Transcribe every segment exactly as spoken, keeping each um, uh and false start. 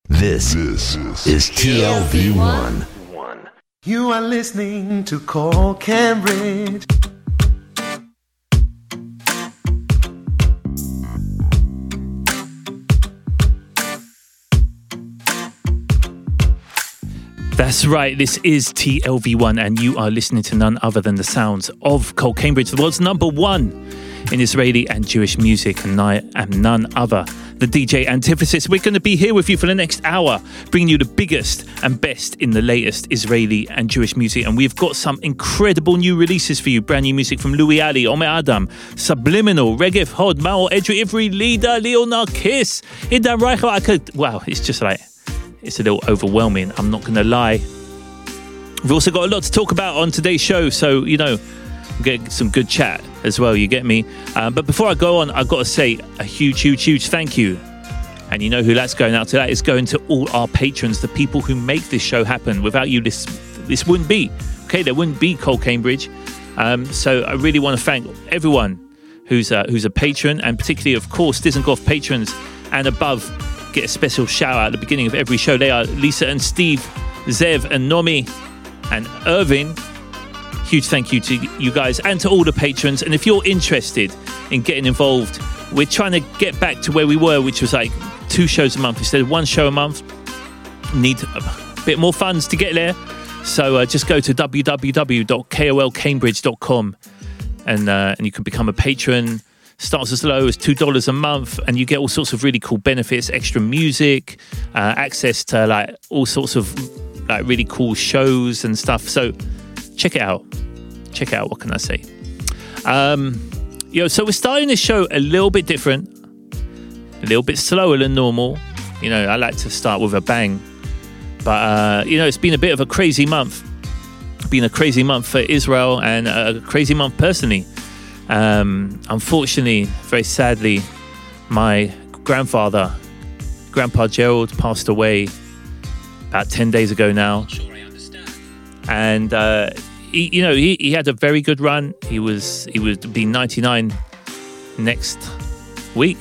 This, this is T L V one. You are listening to Call Cambridge. That's right, this is T L V one and you are listening to none other than the sounds of Cole Cambridge, the world's number one in Israeli and Jewish music, and I am none other than D J Antithesis. We're going to be here with you for the next hour, bringing you the biggest and best in the latest Israeli and Jewish music, and we've got some incredible new releases for you. Brand new music from Louis Ali, Omer Adam, Subliminal, Regev Hod, Mao Edry, Ivry, Lida, Leonard Kiss, Idan Reichel. I could, wow, it's just like, it's a little overwhelming, I'm not going to lie. We've also got a lot to talk about on today's show, so, you know, get some good chat as well, you get me? Um, but before I go on, I've got to say a huge, huge, huge thank you. And you know who that's going out to? That is going to all our patrons, the people who make this show happen. Without you, this this wouldn't be. Okay, there wouldn't be Cole Cambridge. Um, so I really want to thank everyone who's a, who's a patron, and particularly, of course, Dizengoff patrons and above. Get a special shout out at the beginning of every show. They are Lisa and Steve, Zev and Nomi and Irvin. Huge thank you to you guys and to all the patrons. And if you're interested in getting involved, we're trying to get back to where we were, which was like two shows a month instead of one show a month. Need a bit more funds to get there. So uh, just go to w w w dot kol cambridge dot com and, uh, and you can become a patron. Starts as low as two dollars a month, and you get all sorts of really cool benefits, extra music, uh, access to like all sorts of like really cool shows and stuff. So check it out. Check it out. What can I say? Um, yo, so we're starting this show a little bit different, a little bit slower than normal. You know, I like to start with a bang, but uh, you know, it's been a bit of a crazy month. It's been a crazy month for Israel and a crazy month personally. Um, unfortunately, very sadly, my grandfather, Grandpa Gerald, passed away about ten days ago now. Sure, I understand. And uh, he, you know, he, he had a very good run. He was he would be ninety-nine next week,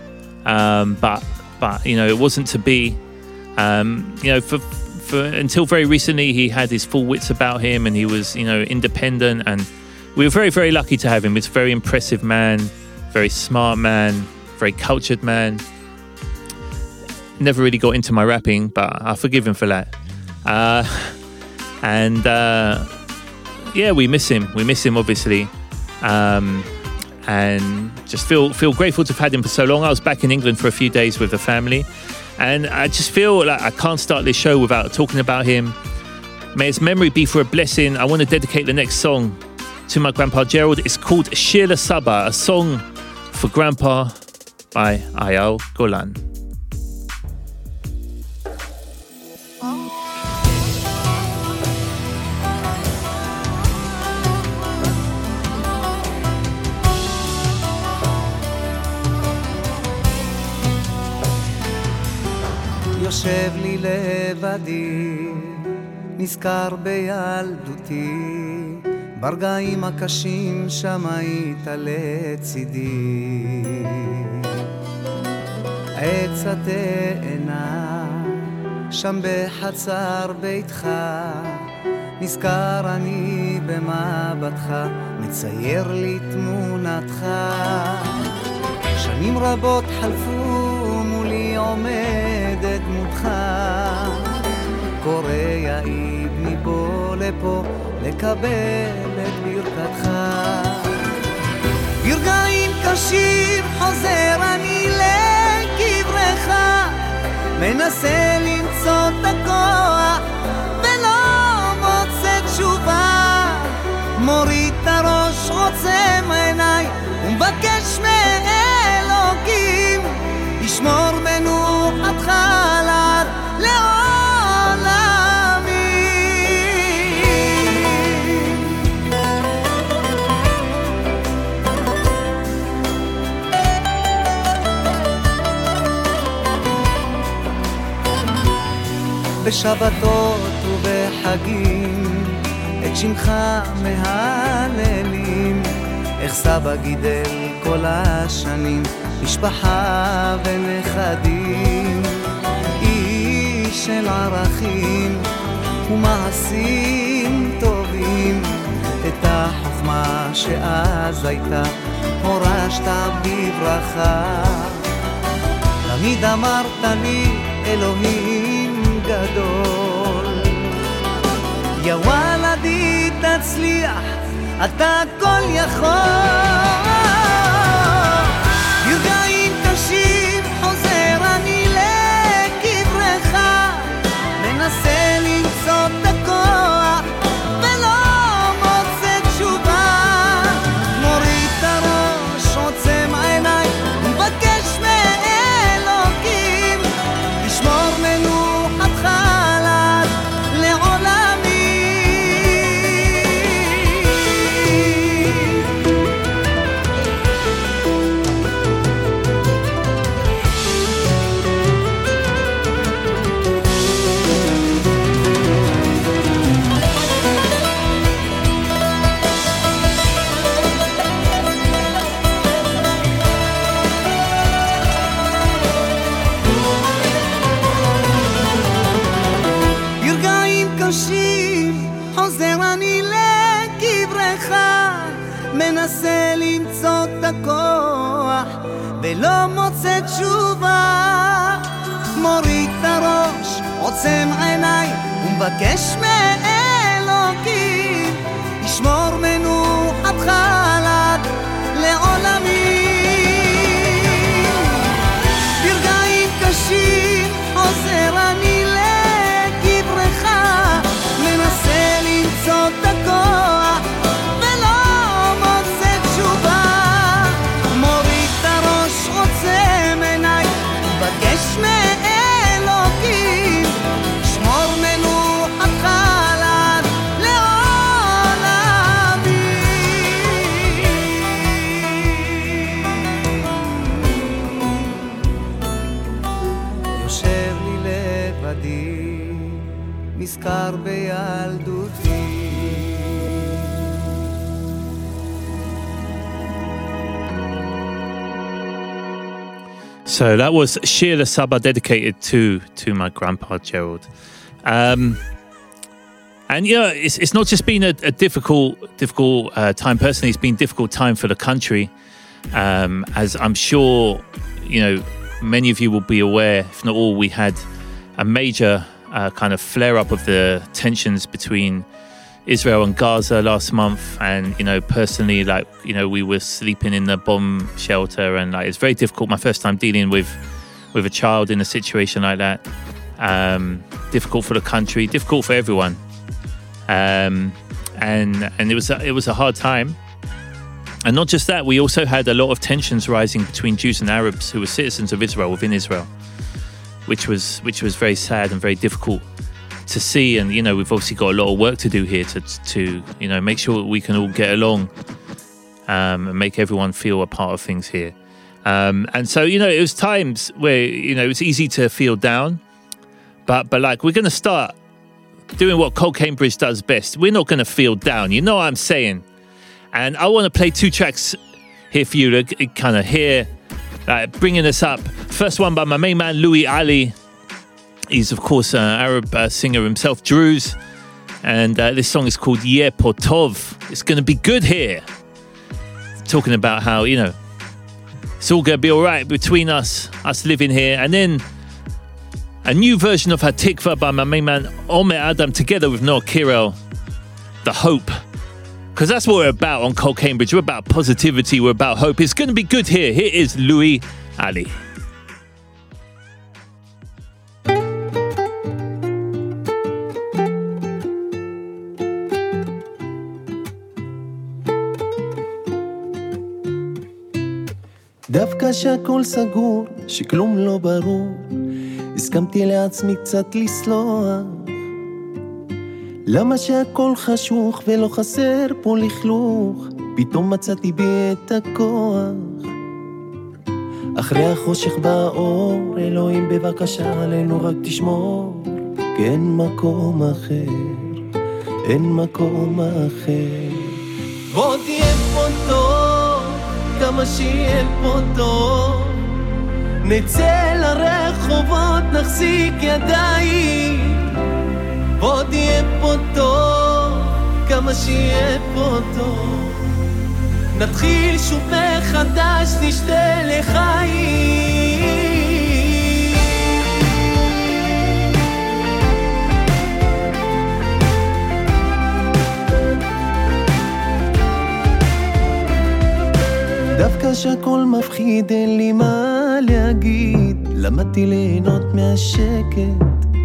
um, but but you know, it wasn't to be. Um, you know, for for until very recently, he had his full wits about him, and he was, you know, independent, and we were very, very lucky to have him. He's a very impressive man, very smart man, very cultured man. Never really got into my rapping, but I forgive him for that. Uh, and uh, yeah, we miss him. We miss him, obviously. Um, and just feel feel grateful to have had him for so long. I was back in England for a few days with the family. And I just feel like I can't start this show without talking about him. May his memory be for a blessing. I want to dedicate the next song to my Grandpa Gerald. It's called Shir L'Saba, a song for Grandpa by Eyal Golan. יושב לי לבדי, נזכר בילדותי, ברגעים הקשים שם היית לצידי. עץ התאנה שם בחצר ביתך, נזכר אני במבטך, מצייר לי תמונתך. שנים רבות חלפו מולי עומדת דמותך, קורא יעיד מפה לפה לקבל את ברכתך. ברגעים קשים חוזר אני לקברך, מנסה למצוא את הכוח ולא מוצא תשובה, מוריד את הראש רוצם עיניי ומבקש מאלוקים ישמור מנוחתך לעד בשבתות ובחגים את שמך מהללים, איך סבא גידל כל השנים משפחה ונכדים. של ערכים ומעשים טובים, את החוכמה שאז הייתה הורשת בברכה. תמיד אמרת לי אלוהים גדול, יא וולדי תצליח, אתה הכל יכול. ירגעים קשים חוזר אני לקברך, מנסה למצוא את הכוח ולא מוצא תשובה. מוריד את הראש, עוצם עיניים, מבקש מאלוקים לשמור מנוחתך עליו לעולמי. חוזר אני לקברך, מנסה למצוא את הכוח ולא מוצא תשובה. מוריד את הראש, עוצם עיניים ומבקש מאלוקים ישמור מנוחתך עליו לעולמי. ברגעים קשים חוזר אני לקברך, מנסה למצוא את הכוח ולא מוצא תשובה. מוריד את הראש, עוצם עיניים, מבקש מאלוקים שמור מנוחתך עליו לעולמי. יושב לי לבדי, נזכר בילדותי. So that was Shir Saba dedicated to to my grandpa Gerald. Um, and yeah, it's it's not just been a, a difficult difficult uh, time personally. It's been a difficult time for the country, um, as I'm sure you know many of you will be aware. If not all, we had a major uh, kind of flare up of the tensions between Israel and Gaza last month, and you know personally, like you know we were sleeping in the bomb shelter, and like it's very difficult. My first time dealing with with a child in a situation like that. Um, difficult for the country, difficult for everyone, um, and and it was a, it was a hard time. And not just that, we also had a lot of tensions rising between Jews and Arabs who were citizens of Israel within Israel, which was which was very sad and very difficult to see. And you know we've obviously got a lot of work to do here to to you know make sure we can all get along um, and make everyone feel a part of things here. Um, and so you know it was times where you know it's easy to feel down, but but like we're gonna start doing what Cole Cambridge does best. We're not gonna feel down. You know what I'm saying? And I want to play two tracks here for you to kind of hear, like bringing us up. First one by my main man Louis Ali. He's, of course, an Arab uh, singer himself, Druze. And uh, this song is called Yeh Potov. It's going to be good here. Talking about how, you know, it's all going to be all right between us, us living here. And then a new version of Hatikva by my main man Omer Adam together with Noah Kirel. The Hope. Because that's what we're about on Cole Cambridge. We're about positivity. We're about hope. It's going to be good here. Here is Louis Ali. דווקא שהכל סגור, שכלום לא ברור, הסכמתי לעצמי קצת לסלוח. למה שהכל חשוך ולא חסר פה לכלוך, פתאום מצאתי בי את הכוח. אחרי החושך באור, אלוהים בבקשה עלינו רק תשמור, כי אין מקום אחר, אין מקום אחר. בוא תהיה פה טוב, כמה שיהיה פה טוב, נצא לרחובות, נחזיק ידיים, כמה שיהיה פה טוב. נתחיל שוב מחדש, נשתה לחיים. דווקא שהכל מפחיד, אין לי מה להגיד. למדתי ליהנות מהשקט,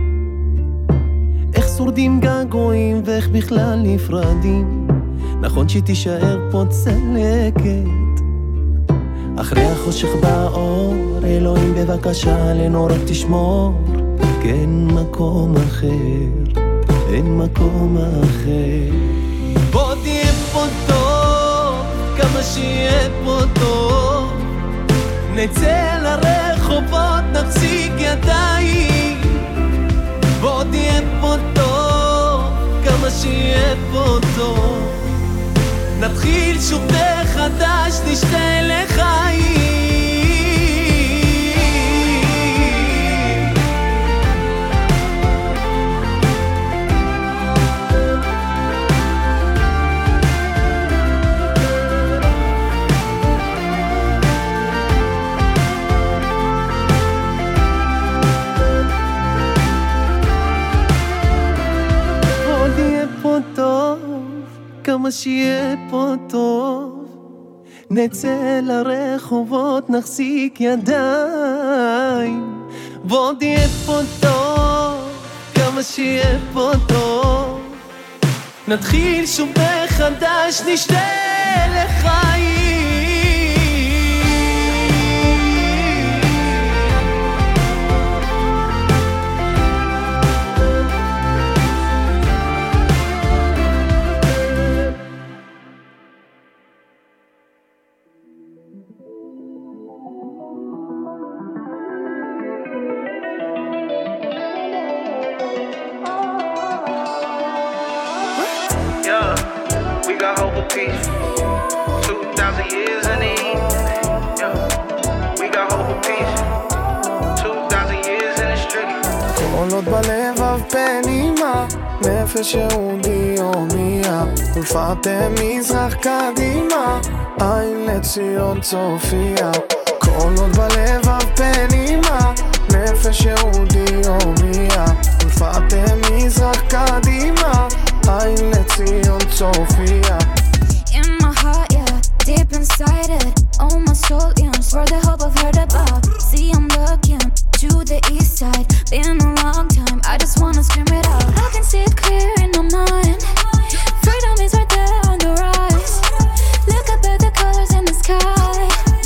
איך שורדים געגועים ואיך בכלל נפרדים. נכון שתישאר פה צלקת, אחרי החושך באור. אלוהים בבקשה עלינו רק תשמור, כי אין מקום אחר, אין מקום אחר. בוא תהיה פה טוב, כמה שיהיה פה טוב. נצא לרחובות, נחזיק ידיים. בוא תהיה פה טוב, כמה שיהיה פה טוב. נתחיל שוב מחדש, נשתה לחיים. כמה שיהיה פה טוב. נצא לרחובות, נחזיק ידיים. בוא תהיה פה טוב, כמה שיהיה פה טוב. נתחיל שוב מחדש, נשתה לחיים. Peace. Two thousand years in the heat. Yeah. We got hope of peace. Two thousand years in the street. כל עוד בלבב פנימה, נפש יהודי הומייה, ולפאתם מזרח קדימה, עין לציון צופיה. כל עוד בלבב פנימה, נפש יהודי הומייה, ולפאתם מזרח קדימה, עין לציון צופיה. Deep inside it, oh my soul yearns for the hope I've heard about. See, I'm looking to the east side, been a long time, I just wanna scream it out. I can see it clear in my mind, freedom is right there on the rise. Look up at the colors in the sky.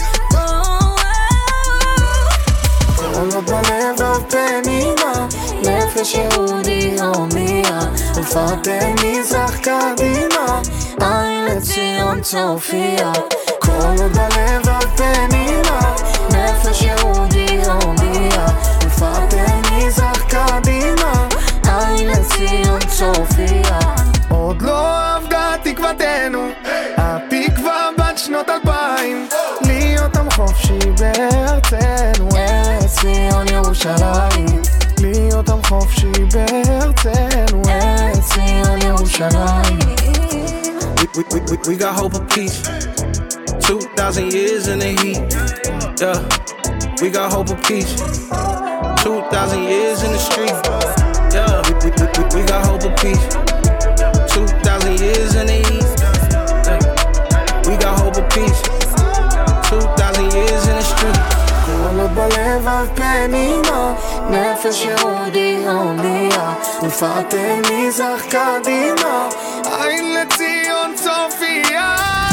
כל עוד בלבב פנימה, נפש יהודי הומייה, ולפאתם מזרח קדימה, עין לציון צופיה. כל עוד בלבב פנימה, נפש יהודי הומייה, ולפאתם מזרח קדימה, עין לציון צופיה. עוד לא עבדה תקוותנו, התקווה בת שנות אלפיים, להיות עם חופשי בארצנו, ארץ ציון ירושלים. להיות עם חופשי בארצנו, ארץ ציון ירושלים. We, we, we, we got hope of peace. Two thousand years in the heat. Yeah. We got hope of peace. Two thousand years in the street. Yeah. We, we, we, we got hope of peace. Two thousand years in the heat. Yeah. We got hope of peace. Two thousand years in the street. כל עוד בלבב פנימה, נפש יהודי הומייה, ולפאתם מזרח קדימה, עין לציון צופיה.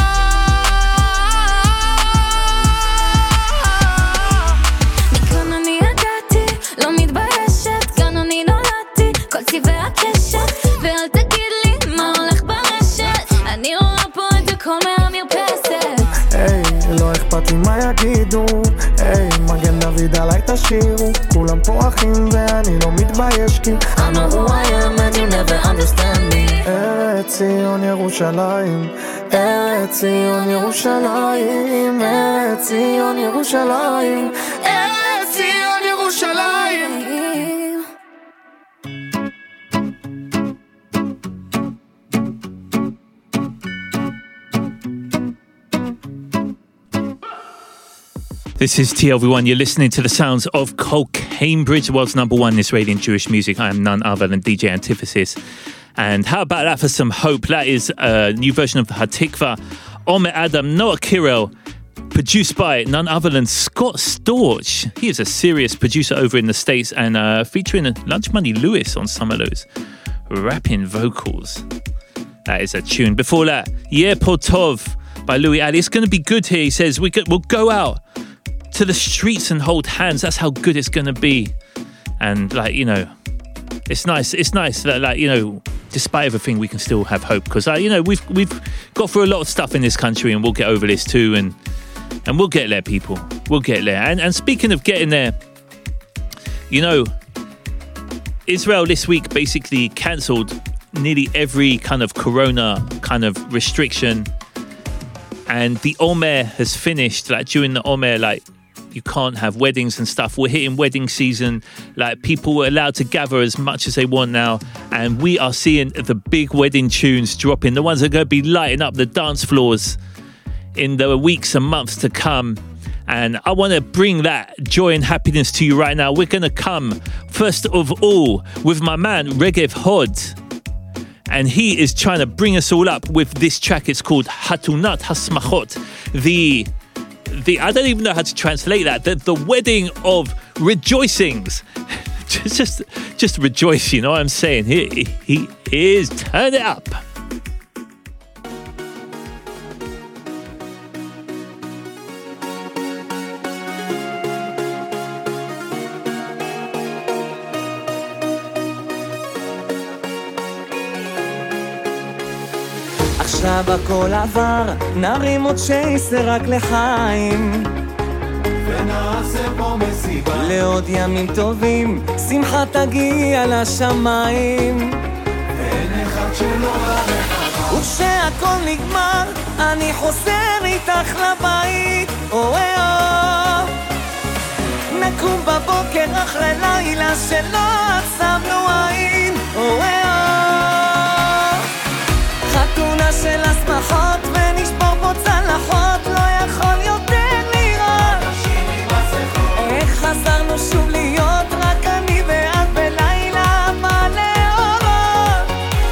מכאן אני הגעתי, לא מתביישת, כאן אני נולדתי, כל צבעי הקשת, ואל תגיד לי מה הולך ברשת, אני רואה פה את הכל מהמרפסת. היי, לא אכפת לי מה יגידו, היי, מגן דוד עליי תשירו, כולם פה אחים ואני לא מתבייש כי I know who I am and you never understand me. ארץ ציון ירושלים, ארץ ציון ירושלים, ארץ ציון ירושלים, ארץ ציון ירושלים. This is T L V one. You're listening to the sounds of Cambridge, the world's number one Israeli and Jewish music. I am none other than D J Antithesis. And how about that for some hope? That is a new version of the Hatikva. Omer Adam, Noah Kirel, produced by none other than Scott Storch. He is a serious producer over in the States and uh, featuring Lunch Money Lewis on some of those rapping vocals. That is a tune. Before that, Yeah Potov by Louis Ali. It's going to be good here. He says we could, we'll go out to the streets and hold hands. That's how good it's going to be. And like, you know, it's nice. It's nice that, like, you know, despite everything, we can still have hope because, uh, you know, we've we've got through a lot of stuff in this country, and we'll get over this too. And and we'll get there, people. We'll get there. And and speaking of getting there, you know, Israel this week basically cancelled nearly every kind of corona kind of restriction, and the Omer has finished. Like during the Omer, like, you can't have weddings and stuff. We're hitting wedding season. Like, people were allowed to gather as much as they want now. And we are seeing the big wedding tunes dropping. The ones that are going to be lighting up the dance floors in the weeks and months to come. And I want to bring that joy and happiness to you right now. We're going to come, first of all, with my man, Regev Hod. And he is trying to bring us all up with this track. It's called Hatunat Hasmachot. The... The, I don't even know how to translate that. The, the wedding of rejoicings. just, just, just rejoice, you know what I'm saying? He, he is, turn it up. עכשיו הכל עבר, נרים עוד שייסר רק לחיים ונעשה פה מסיבה לעוד ימים טובים, שמחה תגיע לשמיים ואין אחד שלא ברחבה וכשהכל נגמר, אני חוזר איתך לבית אוהב נקום בבוקר אחרי לילה שלא עצמנו עין אוהב חתונה של השמחות ונשבור פה צלחות לא יכול יותר לראות איך חזרנו שוב להיות רק אני ואת בלילה מלא אורות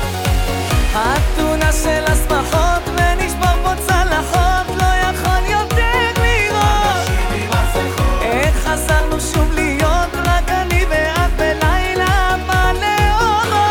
חתונה של השמחות ונשבור פה צלחות לא יכול יותר לראות איך חזרנו שוב להיות רק אני ואת בלילה מלא אורות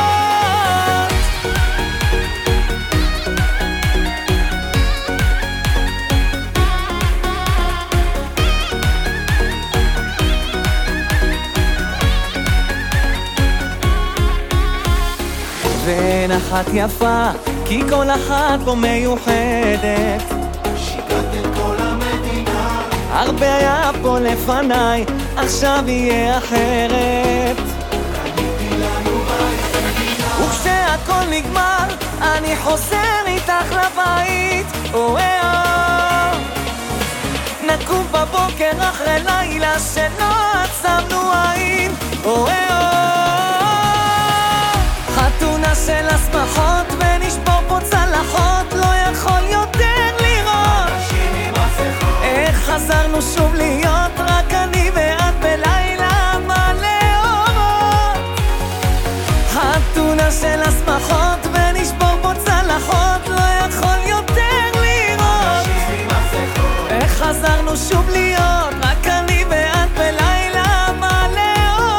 ואין אחת יפה, כי כל אחת פה מיוחדת שיגעת את כל המדינה הרבה היה פה לפניי, עכשיו יהיה אחרת קניתי לנו בית מדינה וכשהכל נגמר, אני חוזר איתך לבית אוהב נקום בבוקר אחרי לילה שלא עצמנו עין אוהב חתונה של השמחות ונשבור פה צלחות לא יכול יותר לראות איך חזרנו שוב להיות רק אני ואת בלילה מלא אורות חתונה של השמחות ונשבור פה צלחות לא יכול יותר לראות איך חזרנו שוב להיות רק אני ואת בלילה מלא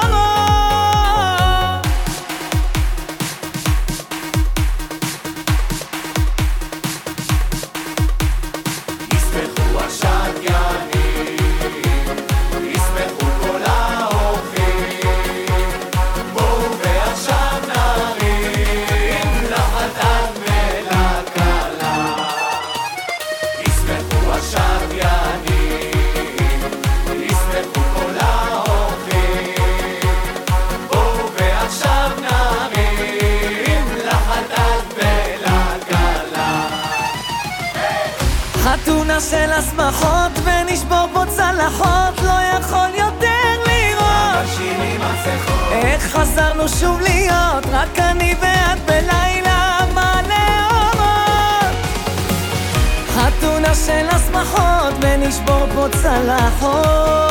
של השמחות ונשבור פה צלחות לא יכול יותר לראות איך חזרנו שוב להיות רק אני ואת בלילה מלא אורות חתונה של השמחות ונשבור פה צלחות.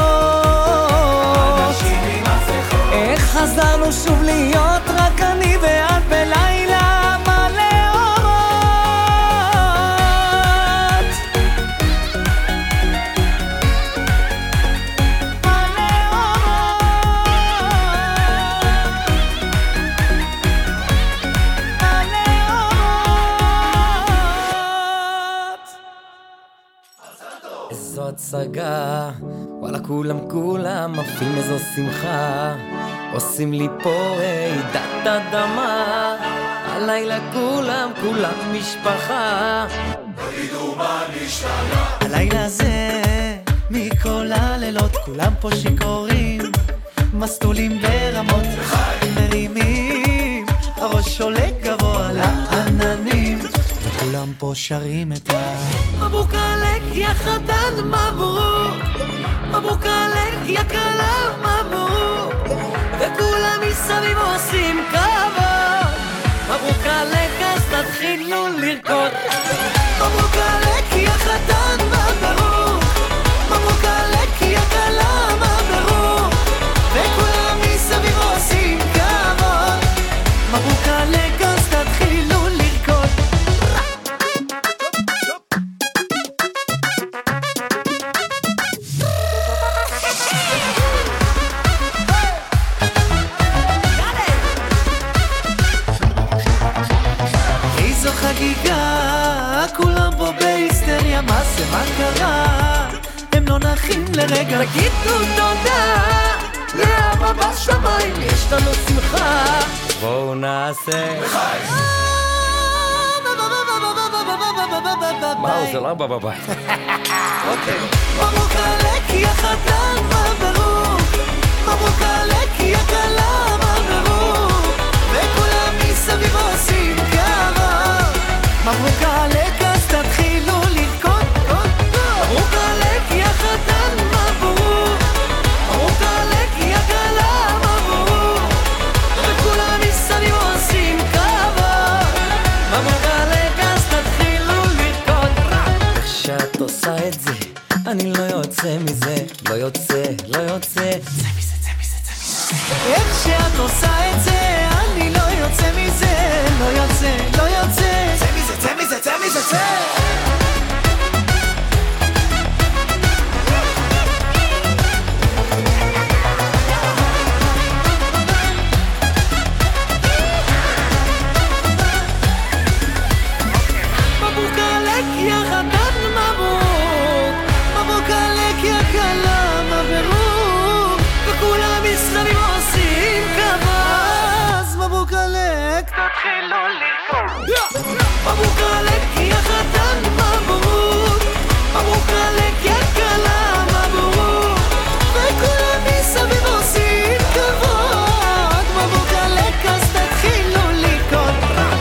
אנשים עם מסכות, איך חזרנו שוב להיות רק אני ואת בלילה מלא אורות. מלא אורות. איזו הצגה, וואלה כולם כולם עפים, איזו שמחה, עושים לי פה רעידת אדמה, הלילה כולם כולם משפחה. תגידו מה נשתנה הלילה הזה, מכל הלילות כולם פה שיכורים, מסטולים ברמות מרימים, הראש עולה גבוה לעננים, וכולם פה שרים את ה מברוק עליך יא חתן מברוק, מברוק עליך יא כלה מברוק, וכולם מסביב עושים כבוד. מברוק עליך אז תתחילו לרקוד. מברוק עליך יא חתן מברוק, מברוק עליך יא כלה מברוק, וכולם מסביב עושים כבוד. מברוק עליך אז תתחילו לרקוד. חגיגה, כולם פה בהיסטריה, מה זה, מה קרה? הם לא נחים לרגע, תגידו תודה לאבא בשמיים, יש לנו שמחה, בואו נעשה לחיים. מה זה לא בבא ביי? אוקיי. מברוק עליך יא חתן מברוק, מברוק עליך יא כלה מברוק, וכולם מסביב עושים כבוד. מברוק עליך אז תתחילו לרקוד. מברוק עליך יא חתן מברוק, מברוק עליך יא כלה מברוק, וכולם מסביב עושים כבוד. מברוק עליך אז תתחילו לרקוד. איך שאת עושה את זה אני לא יוצא מזה, לא יוצא, לא יוצא, צא מזה, צא מזה, צא מזה. איך שאת עושה את זה אני לא יוצא מזה, לא יוצא, לא יוצא, צא מזה, צא מזה, צא מזה, צא. מברוק עליך יא חתן מברוק, מברוק עליך יא כלה מברוק, וכולם מסביב עושים כבוד. מברוק עליך תתחילו לרקוד. מברוק עליך יא חתן מברוק, מברוק עליך יא כלה מברוק, וכולם מסביב עושים כבוד. מברוק עליך אז תתחילו לרקוד.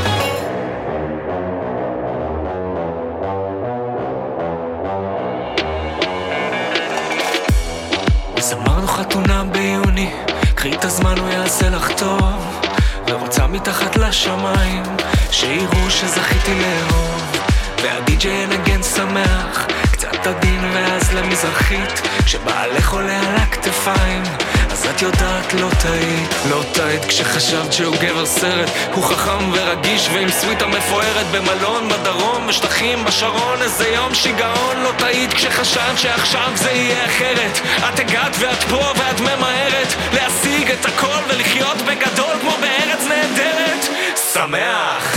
אז אמרנו חתונה ביוני, קחי את הזמן הוא יעשה לך טוב, ורוצה מתחת לשמיים שיראו שזכיתי לאהוב, והדי-ג'יי ינגן שמח קצת עדין ואז למזרחית, שבעלך עולה על הכתפיים, אז את יודעת לא טעית, לא טעית כשחשבת שהוא גבר סרט, הוא חכם ורגיש ועם סוויטה מפוארת במלון בדרום בשטחים בשרון, איזה יום שיגעון. לא טעית כשחשבת שעכשיו זה יהיה אחרת, את הגעת ואת פה ואת ממהרת להשיג את הכל ולחיות בגדול כמו בארץ נהדרת. שמח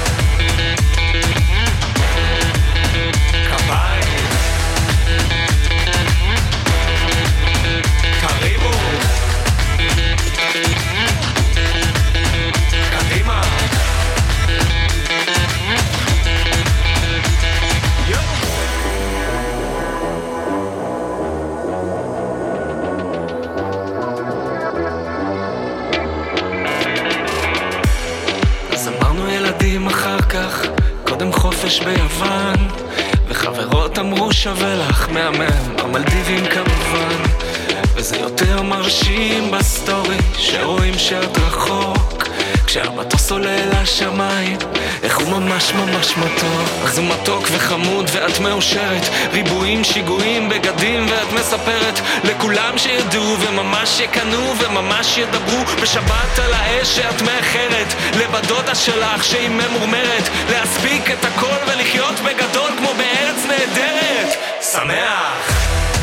כפיים קריבו קדימה אז אמרנו ילדים אחר כך, קודם חופש ביוון, וחברות אמרו שווה לך מהמם, המלדיבים כמובן, וזה יותר מרשים בסטורי שרואים שאת רחוק, כשהמטוס עולה לשמיים, איך הוא ממש ממש מתוק. אז הוא מתוק וחמוד ואת מאושרת, ריבועים שיגועים בגדים ואת מספרת לכולם שידעו וממש יקנו וממש ידברו בשבת על האש שאת מאחרת, לבדודה שלך שהיא ממורמרת, להספיק את הכל ולחיות בגדול כמו בארץ נהדרת. שמח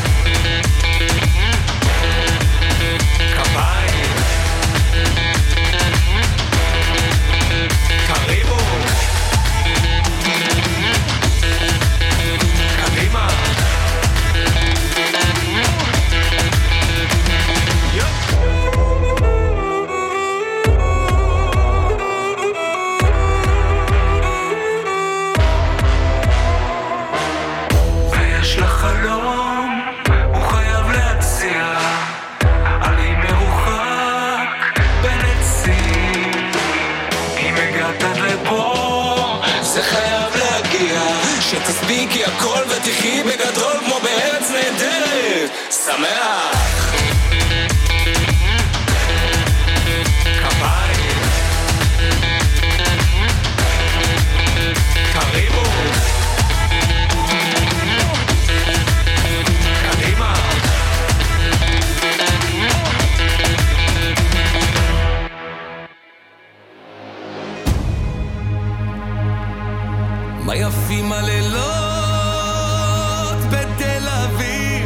תספיקי הכל ותחי בגדול כמו בארץ נהדרת. שמח כפיים קריבו קדימה מה יפים הלילות בתל אביב,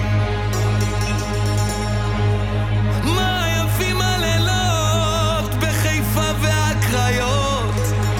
מה יפים הלילות בחיפה והקריות,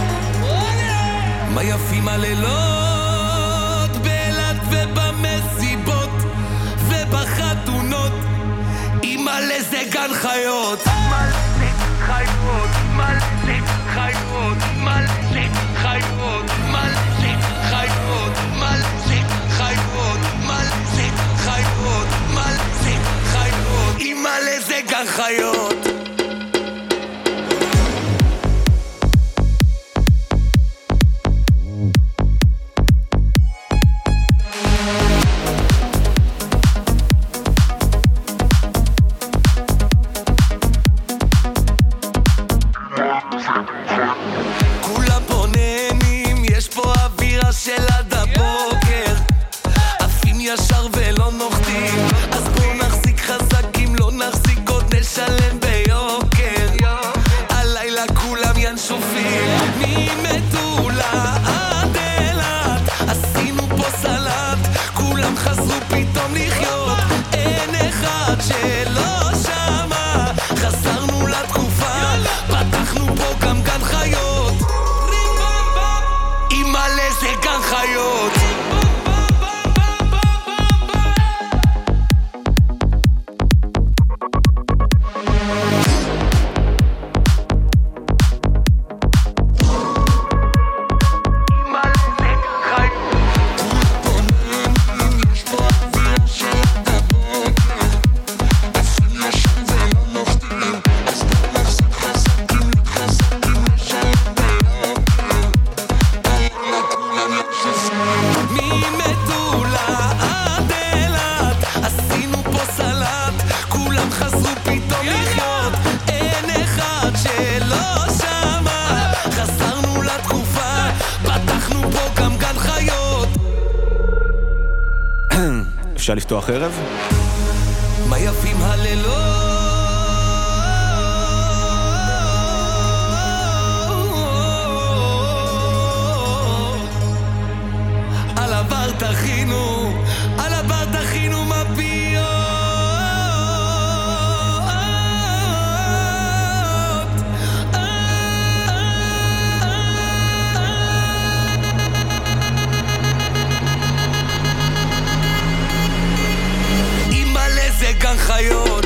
מה יפים הלילות באילת ובמסיבות ובחתונות, אימא'לה זה גן חיות, אימא'לה חיות, אימא'לה חיות, אימא'לה חיות, אימא'לה חיות, מלזק חיות, מלזק חיות, מלזק חיות, אימא'לה זה גן חיות. כולם פה נהנים, יש פה אווירה של עד הבוקר, עפים ישר ולא נוחתים, אז בואו נחזיק חזקים, לא נחזיק עוד נשלם ביוקר, הלילה כולם ינשופים, ממטולה עד אילת, עשינו פה סלט, כולם חזרו פתאום לחיות, אין אחד שלא שמה, חזרנו לתקופה, פתחנו פה גם גן חיות, אימא'לה זה גן חיות. אפשר לפתוח ערב? מה יפים הלילות על הבר תכינו, על הבר תכינו מפיות, אימא'לה זה גן חיות.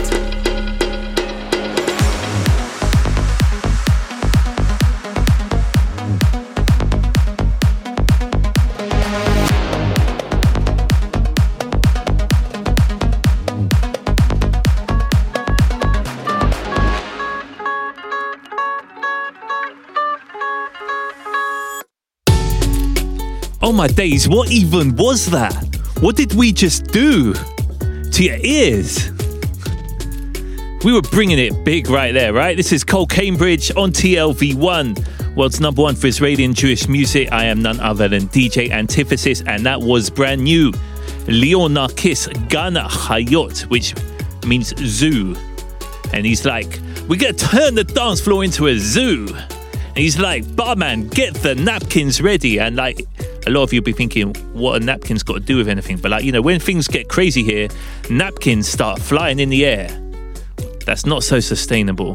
Oh my days, what even was that? What did we just do to your ears? We were bringing it big right there, right? This is Cole Cambridge on T L V one, world's number one for Israeli and Jewish music. I am none other than D J Antithesis, and that was brand new. Leon Narkis Gana Hayot, which means zoo. And he's like, we're going to turn the dance floor into a zoo. And he's like, barman, get the napkins ready. And like, a lot of you will be thinking, what a napkin's got to do with anything? But like, you know, when things get crazy here, napkins start flying in the air. That's not so sustainable.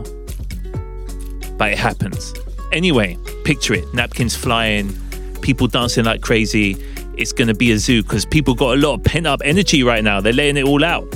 But it happens. Anyway, picture it. Napkins flying, people dancing like crazy. It's going to be a zoo because people got a lot of pent-up energy right now. They're letting it all out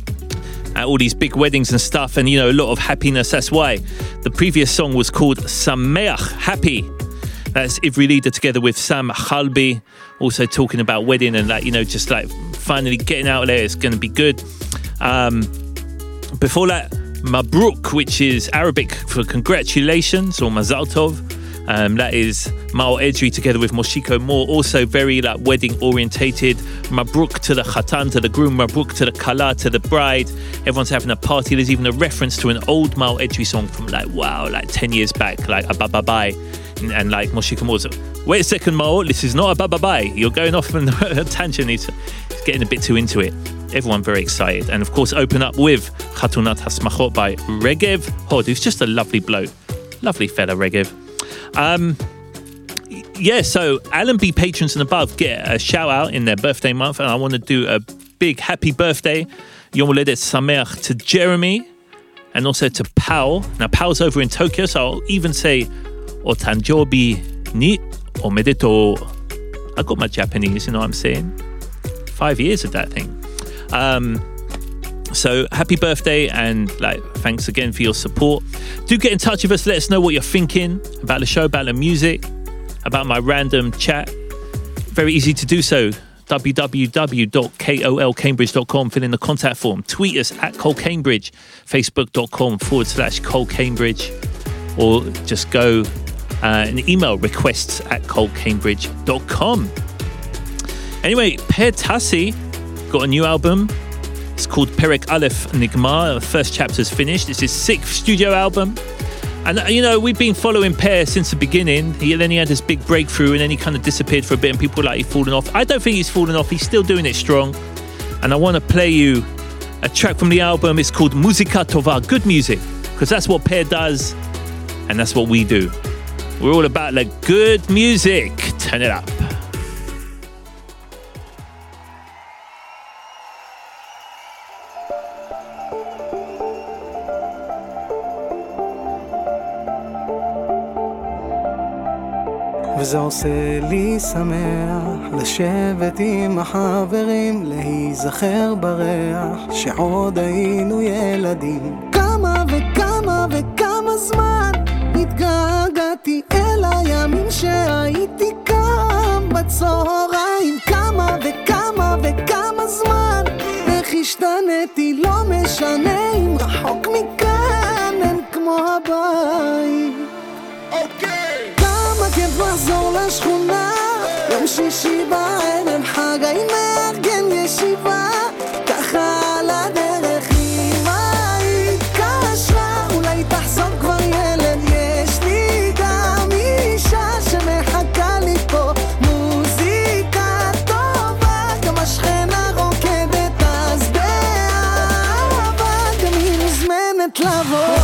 at all these big weddings and stuff, and, you know, a lot of happiness. That's why the previous song was called Sameach, Happy. That's Ivri Leader together with Sam Halbi, also talking about wedding and, like, you know, just like finally getting out there. It's going to be good. Um, before that, Mabruk, which is Arabic for congratulations or Mazal Tov. Um, that is Maor Edri together with Moshiko Moore, also very like wedding orientated. Mabruk to the Khatan, to the groom, Mabruk to the Kala, to the bride. Everyone's having a party. There's even a reference to an old Maor Edri song from like, wow, like ten years back, like Abababai. And, and like Moshiko Moore's, wait a second, Maor, this is not Abababai. You're going off on a tangent. He's, he's getting a bit too into it. Everyone very excited. And of course, open up with Khatunat Hasmachot by Regev Hod, who's just a lovely bloke. Lovely fella, Regev. Um, yeah, so Allenby patrons and above get a shout out in their birthday month, and I want to do a big happy birthday, Yom Holedet Sameach, to Jeremy and also to Pal. Now, Pal's over in Tokyo, so I'll even say Otanjobi ni omedeto. I got my Japanese, you know what I'm saying? Five years of that thing. Um, so happy birthday, and like thanks again for your support. Do get in touch with us. Let us know what you're thinking about the show, about the music, about my random chat. Very easy to do so. w w w dot kol cambridge dot com. Fill in the contact form. Tweet us at colcambridge. Facebook.com forward slash colcambridge. Or just go uh, and email requests at colcambridge dot com. Anyway, Per Tassi got a new album. It's called Perek Aleph Nigmar. The first chapter's finished. It's his sixth studio album. And, you know, we've been following Per since the beginning. He, then he had this big breakthrough, and then he kind of disappeared for a bit, and people were like, he's fallen off. I don't think he's fallen off. He's still doing it strong. And I want to play you a track from the album. It's called Muzika Tova, good music, because that's what Per does, and that's what we do. We're all about like good music. Turn it up. וזה עושה לי שמח לשבת עם החברים, להיזכר בריח שעוד היינו ילדים. כמה וכמה וכמה זמן התגעגעתי אל הימים שהייתי קם בצהריים. כמה וכמה וכמה זמן איך השתניתי, לא משנה אם רחוק מכאן אין כמו הבית. אוקיי, כיף לחזור לשכונה, יום שישי בערב חגי מארגן ישיבה, ככה על הדרך אם היית קשה, אולי תחזור כבר ילד. יש לי גם אישה שמחכה לי פה, מוזיקה טובה, גם השכנה רוקדת אז באהבה, גם היא מוזמנת לבוא.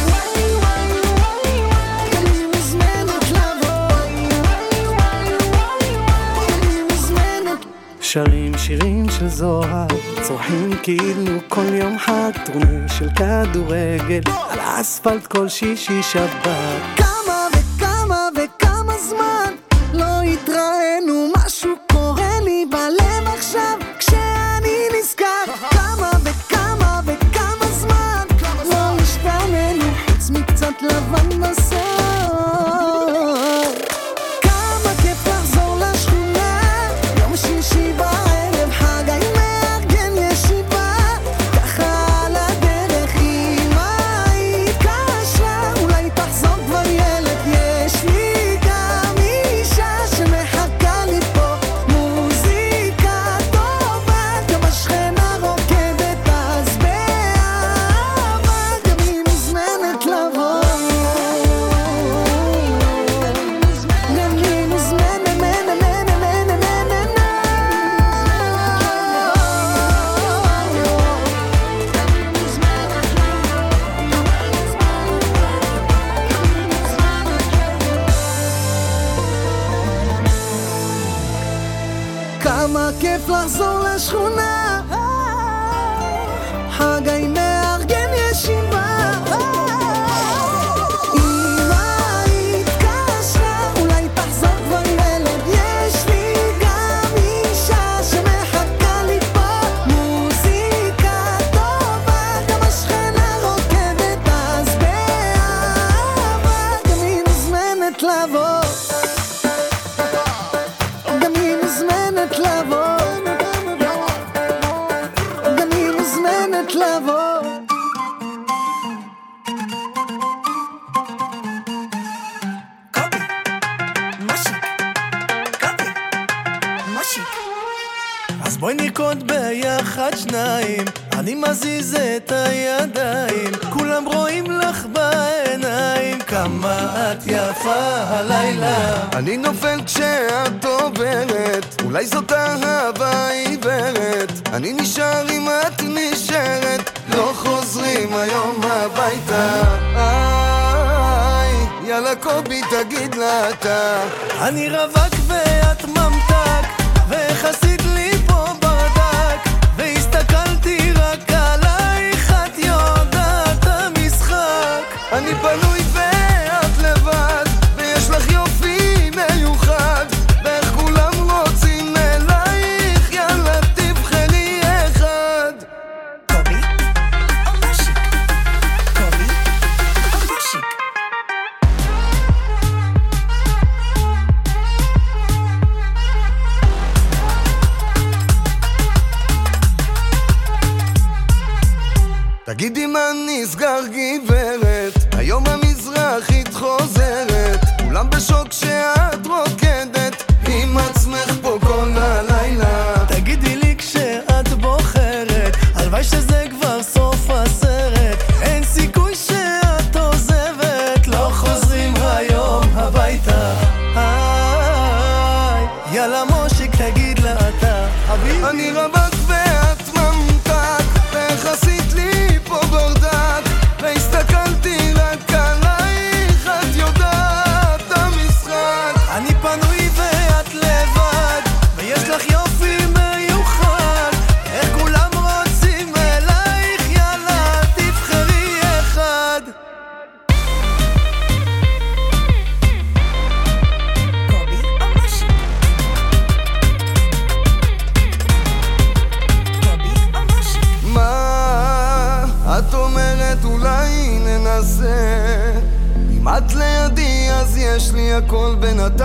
שרים שירים של זוהר, צורחים כאילו כל יום חג, טורניר של כדורגל על האספלט כל שישי שבת. כמה וכמה וכמה זמן לא התראינו, משהו קורה לי בלב עכשיו כשאני נזכר. כמה וכמה וכמה זמן לא השתננו חוץ מקצת לבן מסור. Some כיף לחזור לשכונה, חגי מארגן ישיבה. בואי נרקוד ביחד שניים, אני מזיז את הידיים, כולם רואים לך בעיניים כמה את יפה הלילה. אני נופל כשאת עוברת, אולי זאת אהבה עיוורת, אני נשאר אם את נשארת, לא חוזרים היום הביתה. איי, יאללה קובי תגיד לה אתה, אני רווק ואת ממתק, וחסית לי פה ברדק, והסתכלתי רק עלייך, את יודעת המשחק. אני פנוי ואת לבד, ויש לך יופי מיוחד, ואיך כולם רוצים אלייך, יאללה תבחרי אחד. קובי או משיק? קובי או משיק? תגידי מה נסגר גברת, היום המזרחית חוזרת, כולם בשוק שאת רוקדת עם עצמך פה כל הלילה. תגידי לי כשאת בוחרת, הלוואי שזה כבר סוף הסרט, אין סיכוי שאת עוזבת, לא חוזרים היום הביתה. איי, יאללה מושיק תגיד לה אתה חביבי, אני רווק ואת ממתק, וחסית לי פה ברדק, והסתכלתי רק עלייך, את יודעת המשחק. אני פנוי ואת לבד, ויש לך יופי מיוחד, איך כולם רוצים אלייך, יאללה תבחרי אחד. קובי או משיק? קובי או משיק? מה את אומרת אולי ננסה, אם את לידי אז יש לי הכל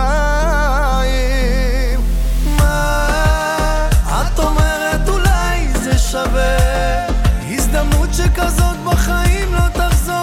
בינתיים. מה את אומרת אולי זה שווה, הזדמנות שכזאת בחיים לא תחזור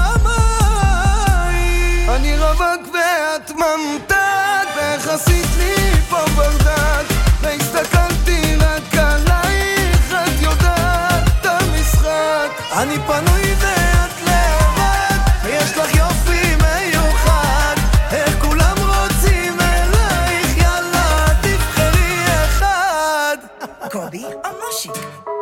פעמיים. אני רווק ואת ממתק, וחסית לי פה ברדק, והסתכלתי רק עלייך, את יודעת המשחק. אני פנוי ואת לבד, ויש לך יופי מיוחד, איך כולם רוצים אלייך, יאללה תבחרי אחד. קובי או משיק?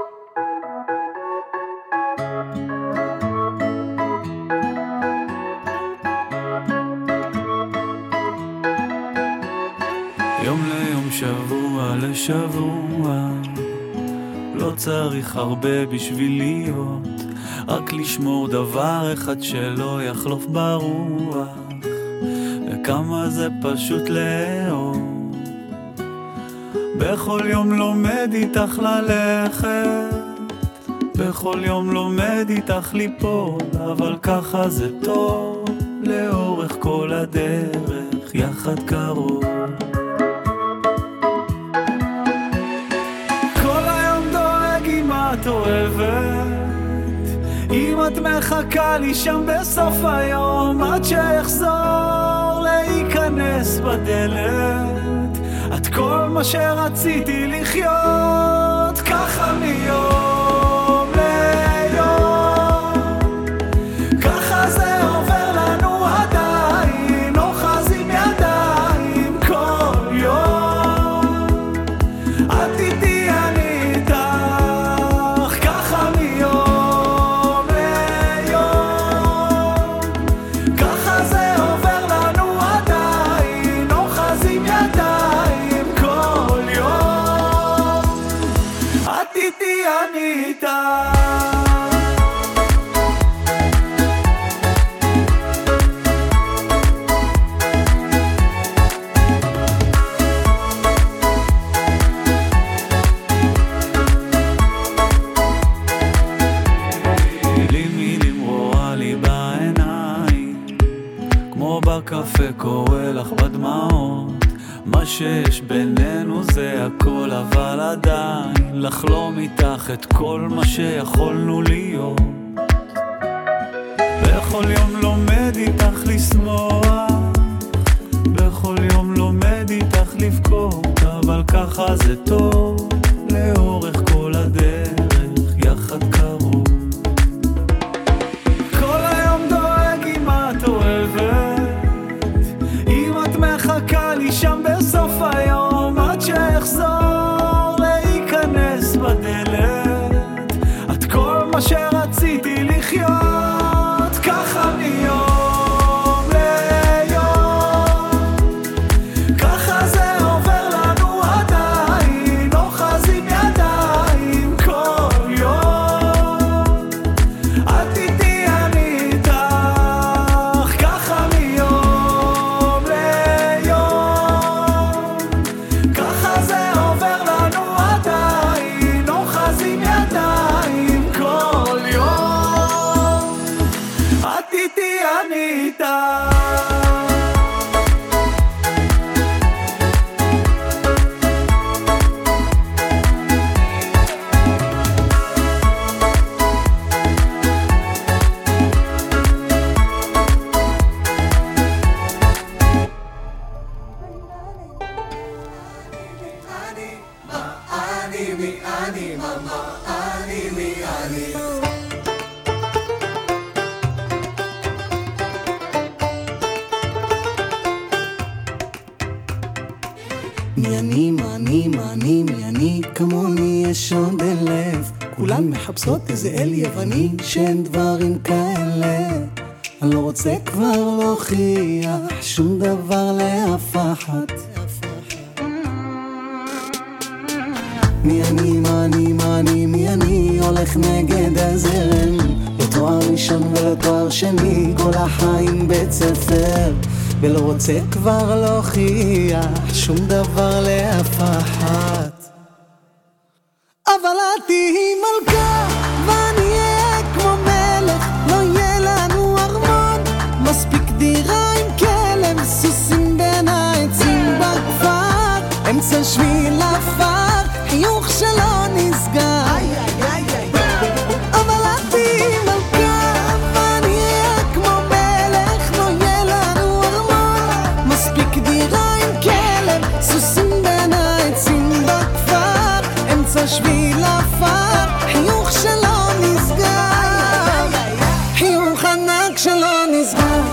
יום ליום שבוע לשבוע, לא צריך הרבה בשביל להיות, רק לשמור דבר אחד שלא יחלוף ברוח, וכמה זה פשוט לאהוב. בכל יום לומד איתך ללכת, בכל יום לומד איתך ליפול, אבל ככה זה טוב, לאורך כל הדרך יחד קרוב. כל היום דואג אם את אוהבת, אם את מחכה לי שם בסוף היום, עד שיחזור להיכנס בדלת, את כל מה שרציתי לחיות, ככה מיום ליום, ככה זה עובר לנו עדיין, אוחזים ידיים כל יום, את איתי אני איתך, ככה מיום ליום, ככה זה עובר לנו עדיין, אוחזים ידיים כל יום. כמו בקפה קורא לך בדמעות. מה שיש בינינו זה הכל, אבל עדיין לחלום איתך את כל מה שיכולנו להיות. בכל יום לומד איתך לשמוח, בכל יום לומד איתך לבכות, אבל ככה זה טוב לאורך כל הדרך יחד קרוב. כל היום דואג אם את אוהבת, אם את מחכה לי שם בסוף היום, עד שאחזור להיכנס בדלת. את כל מה שרציתי לחיות ככה מיום ליום, ככה זה עובר לנו עדיין, אוחזים ידיים כל יום. את איתי אני איתך, ככה מיום ליום, ככה זה עובר לנו עדיין, אוחזים ידיים כל יום. את איתי אני איתך. מי אני, מה אני, מה אני, מי אני, כמוני יש עוד אלף. כולן מחפשות איזה אל יווני שאין דברים כאלה. אני לא רוצה כבר להוכיח שום דבר לאף אחת. מי אני, מה אני, מה אני, מי אני, הולך נגד הזרם, לתואר ראשון ולתואר שני, כל החיים בית ספר, ולא רוצה כבר להוכיח שום דבר לאף אחת. אבל את תהי מלכה ואני אהיה כמו מלך, לא יהיה לנו ארמון, מספיק דירה עם כלב, סוסים בין העצים בכפר, אמצע שביל עפר, חיוך שלא נסגר. אבל את תהי מלכה ואני אהיה כמו מלך, לא יהיה לנו ארמון, מספיק דירה עם כלב, סוסים בין העצים בכפר, אמצע שביל עפר, חיוך שלא נסגר, חיוך ענק שלא נסגר.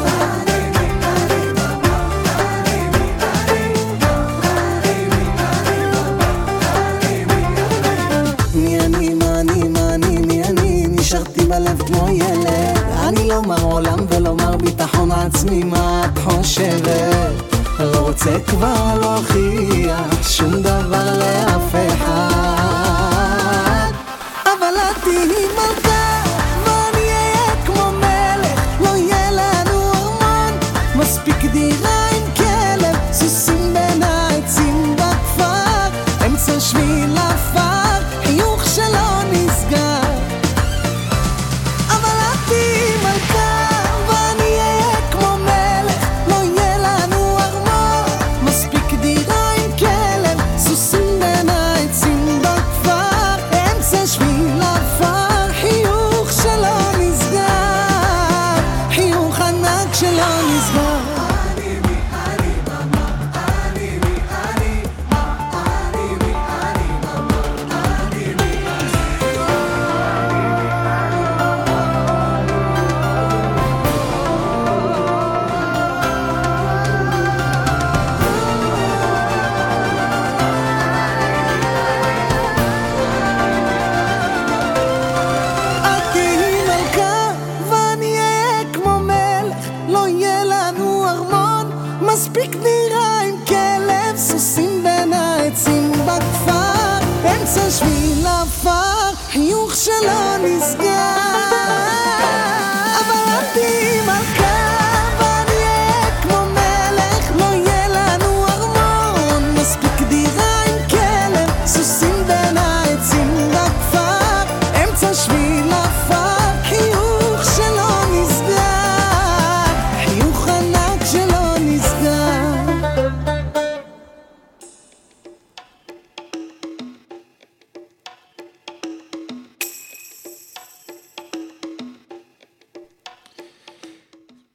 מי אני, מה אני, מה אני, מי אני, נשארתי בלב כמו ילד, אני לא מר עולם ולא מר ביטחון עצמי, מה את חושבת? לא רוצה כבר להוכיח שום דבר לאף אחד. אבל את תהי מלכה ואני אהיה כמו מלך, לא יהיה לנו ארמון, מספיק דירה עם כלב, סוסים בין העצים בכפר, אמצע שביל עפר, חיוך שלא נסגר. אבל את תהי מלכה ואני אהיה כמו מלך, לא יהיה לנו ארמון, מספיק דירה עם כלב, סוסים בין העצים בכפר, אמצע שביל עפר, חיוך שלא נסגר, חיוך ענק שלא נסגר. את תהי מלכה ואני אהיה כמו מלך, לא יהיה לנו ארמון, מספיק דירה עם כלב, סוסים בין העצים בכפר, אמצע שביל עפר, חיוך שלא נסגר. אבל את תהי מלכה ואני אהיה כמו מלך, לא יהיה לנו ארמון, מספיק דירה עם כלב, סוסים בין העצים בכפר, אמצע שביל עפר, חיוך שלא נסגר, חיוך ענק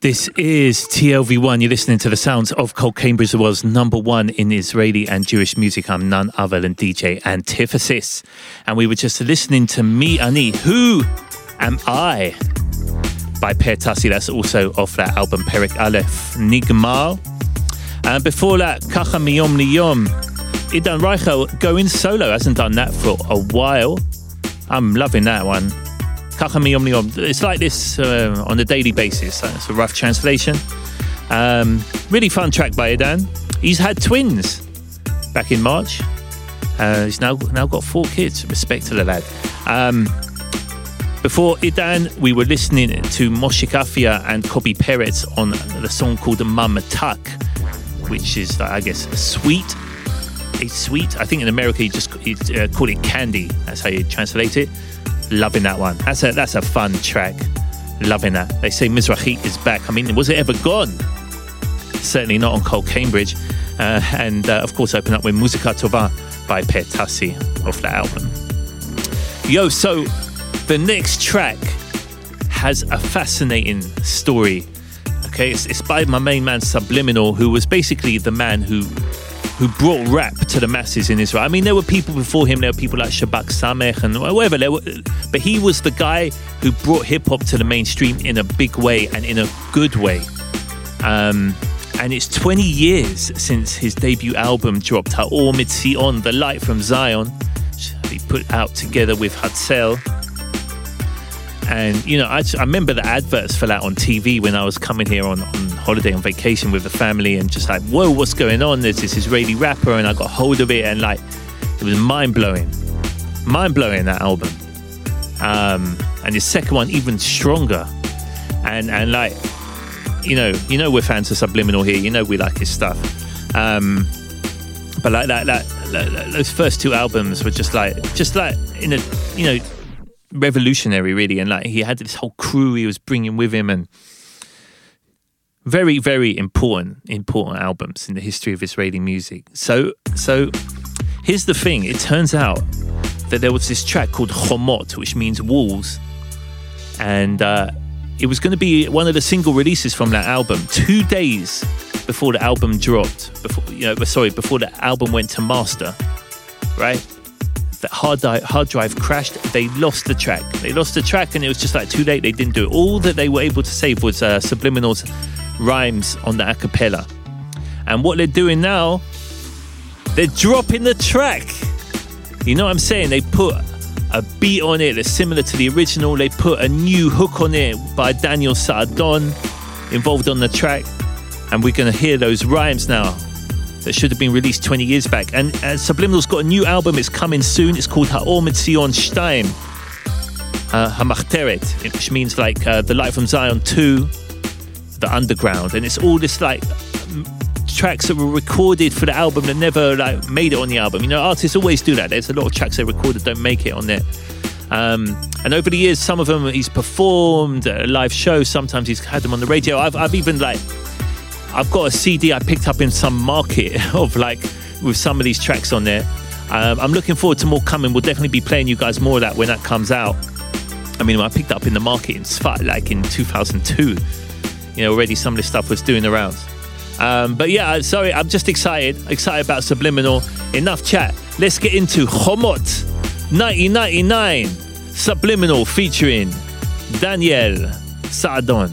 This is T L V one. You're listening to the sounds of Cold Cambridge, the world's number one in Israeli and Jewish music. I'm none other than D J Antithesis. And we were just listening to Mi Ani, Who Am I? By Per Tassi. That's also off that album, Perek Aleph Nigmar. And before that, Kacha Miyom Liyom. Idan Reichel going solo. Hasn't done that for a while. I'm loving that one. It's like this uh, on a daily basis. That's a rough translation. Um, really fun track by Idan. He's had twins back in March. Uh, he's now now got four kids. Respect to the lad. Um, before Idan, we were listening to Moshe Kafia and Kobi Peretz on the song called Mamatak, which is, I guess, a sweet. A sweet. I think in America you just you, uh, call it candy. That's how you translate it. Loving that one. That's a that's a fun track. Loving that. They say Mizrahi is back. I mean, was it ever gone? Certainly not on Cold Cambridge. Uh, and uh, of course, open up with Musika Tova by Per Tassi off that album. Yo, so the next track has a fascinating story. Okay, it's, it's by my main man Subliminal, who was basically the man who. who brought rap to the masses in Israel. I mean, there were people before him, there were people like Shabak Samech and whatever, there were, but he was the guy who brought hip-hop to the mainstream in a big way and in a good way. Um, and it's twenty years since his debut album dropped, Ha'or Mitzion, The Light from Zion, which he put out together with Hatzel. And, you know, I, I remember the adverts for that on T V when I was coming here on, on holiday, on vacation with the family, and just like, whoa, what's going on? There's this Israeli rapper, and I got hold of it, and like, it was mind-blowing. Mind-blowing, that album. Um, and his second one, even stronger. And, and like, you know, you know we're fans of Subliminal here. You know we like his stuff. Um, but like that, that, that, those first two albums were just like, just like, in a, you know, revolutionary really, and like he had this whole crew he was bringing with him, and very very important important albums in the history of Israeli music. So so here's the thing, it turns out that there was this track called Chomot, which means walls, and uh, it was going to be one of the single releases from that album two days before the album dropped, before you know sorry before the album went to master, right? The hard, di- hard drive crashed. They lost the track. They lost the track, and it was just like too late. They didn't do it. All that they were able to save was uh, Subliminal's rhymes on the a cappella. And what they're doing now, they're dropping the track. You know what I'm saying? They put a beat on it that's similar to the original. They put a new hook on it by Daniel Saadon involved on the track, and we're going to hear those rhymes now that should have been released twenty years back. And uh, Subliminal's got a new album. It's coming soon. It's called Ha'or Mitzion Shtayim, uh, Hamachteret, which means like uh, The Light from Zion two, The Underground. And it's all this like m- tracks that were recorded for the album that never like made it on the album. You know, artists always do that. There's a lot of tracks they record that don't make it on there. Um, and over the years, some of them he's performed at a live show. Sometimes he's had them on the radio. I've, I've even like, I've got a C D I picked up in some market of like with some of these tracks on there. Um, I'm looking forward to more coming. We'll definitely be playing you guys more of that when that comes out. I mean, I picked up in the market in Sfat like in two thousand two. You know, already some of this stuff was doing the rounds. Um, but yeah, sorry, I'm just excited. Excited about Subliminal. Enough chat. Let's get into Chomot nineteen ninety-nine. Subliminal featuring Daniel Saadon.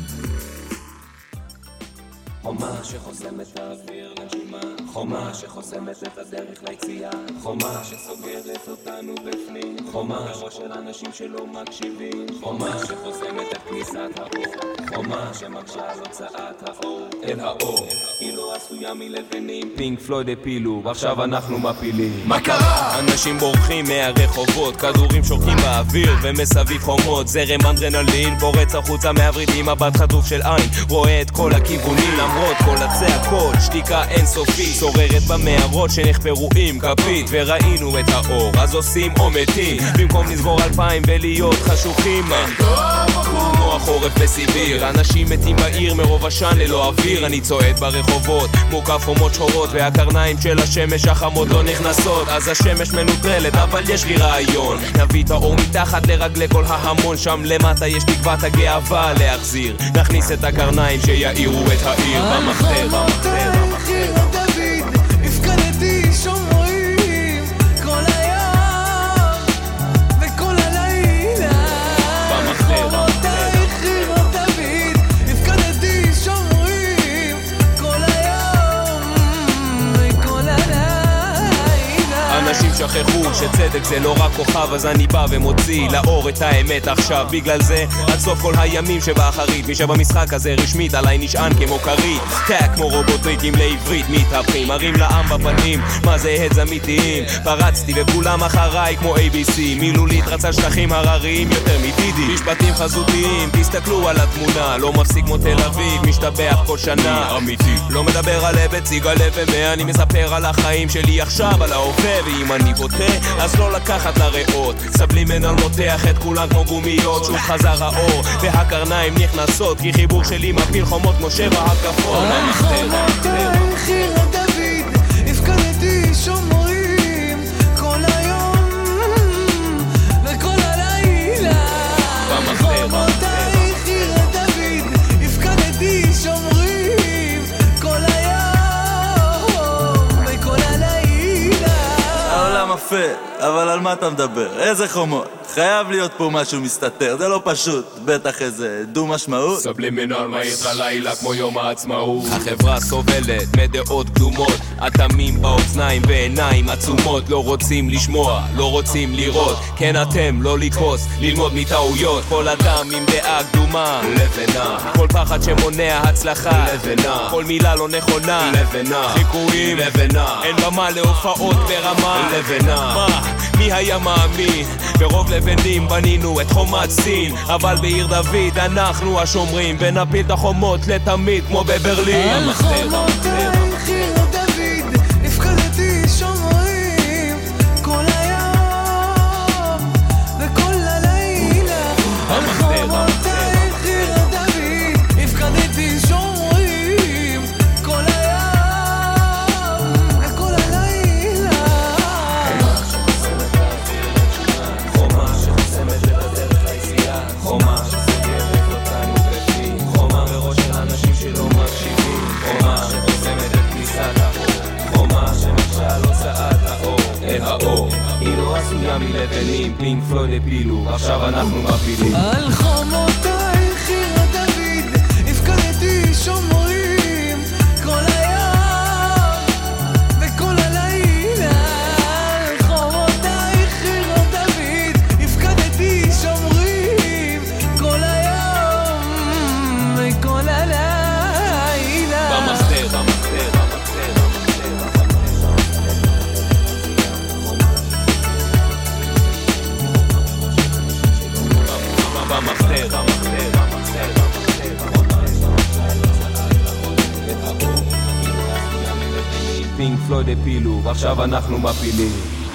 חומה שחוסמת את האוויר לנשימה, חומה שחוסמת את הדרך ליציאה, חומה שסוגרת אותנו בפנים, חומה ראש של אנשים שלא מקשיבים, חומה שחוסמת את כניסת האור, חומה שמקשה על הוצאת האור אל האור, היא לא עשויה מלבנים, פינק פלויד הפילו, ועכשיו אנחנו מפילים. מה קרה? אנשים בורחים מהרחובות, כדורים שורקים באוויר ומסביב חומות, זרם אנדרנלין פורץ החוצה מהוורידים, מבט חטוף של עין רואה את כל הכיוונים, למרות כל הצעקות, שתיקה אינסופית שוררת במערות שנחפרו עם כפית, וראינו את האור, אז עושים או מתים במקום לסגור אלפיים ולהיות חשוכים. כמו החורף בסיביר. אנשים מתים בעיר מרוב עשן ללא אוויר. אני צועד ברחובות, מוקף חומות שחורות, והקרניים של השמש החמות לא נכנסות. אז השמש מנוטרלת, אבל יש לי רעיון, נביא את האור מתחת לרגלי כל ההמון. שם למטה יש תקוות הגאווה להחזיר, נכניס את הקרניים שיעירו את העיר. במחתר, במחתר, במחתר הפקדתי שומרים כל היום וכל הלילה. במחתר, חומותייך חירות דוד, הפקדתי שומרים כל היום וכל הלילה. אנשים שכחו שצדק זה לא רק כוכב, אז אני בא ומוציא לאור את האמת עכשיו. בגלל זה עד סוף כל הימים שבאחרית, מי שבמשחק הזה רשמית עליי נשען כמו קרית. טק כמו רובוטריקים לעברית מתהפכים, מרים לעם בפנים מה זה הדס אמיתיים. פרצתי וכולם אחריי כמו איי בי סי, מילולית רצה שטחים הרריים יותר מדידי. משפטים חזותיים, תסתכלו על התמונה, לא מפסיק כמו תל אביב, משתבח כל שנה. אמיתי, לא מדבר על אבד, סיגל ומה, אני מספר על החיים שלי עכשיו, על ההווה. ואם אני בוטה, אז לא לקחת לריאות, סבלים על מותח את כולם כמו גומיות. שוב חזר האור והקרניים נכנסות, כי חיבור שלי מפיל חומות כמו שבע הקפות. על חומותייך חירות דוד, הפקדתי שומרים כל היום וכל הלילה. חומותייך חירות דוד, הפקדתי שומרים כל היום וכל הלילה. העולם אפל, אבל על מה אתה מדבר? איזה חומות? חייב להיות פה משהו מסתתר, זה לא פשוט, בטח איזה דו משמעות. סבלימינל מהיר הלילה כמו יום העצמאות. החברה סובלת מדעות קדומות, אטמים באוזניים ועיניים עצומות. לא רוצים לשמוע, לא רוצים לראות, כן אתם לא לכעוס, ללמוד מטעויות. כל אדם עם דעה קדומה, לבנה. כל פחד שמונע הצלחה, לבנה. כל מילה לא נכונה, לבנה. חיקויים, לבנה. אין במה להופעות ברמה, לבנה. מה? מי היה מאמין? ברוב לבנים בנינו את חומת סין, אבל בעיר דוד אנחנו השומרים, ונפיל את החומות לתמיד כמו בברלין. על חומותייך חירות דוד, הפקדתי שומרים כל היום וכל הלילה. על חומותייך חירות דוד, הפקדתי שומרים כל היום וכל הלילה. חומה שחוסמת את הדרך ליציאה, חומה שסוגרת אותנו בפנים, חומה בראש של אנשים שלא מקשיבים, חומה שחוסמת את כניסת האור, חומה שמקשה על הוצאת האור אל האור. היא לא עשויה מלבנים, פינק פלויד הפילו, עכשיו אנחנו מפילים. על חומותייך חירות דוד, הפקדתי שומרים כל היום וכל הלילה. על חומותייך חירות דוד, הפקדתי שומרים כל היום וכל הלילה. במחתר, במחתר, במחתר, במחתר, במחתר, פינק פלויד הפילו, ועכשיו אנחנו מפילים.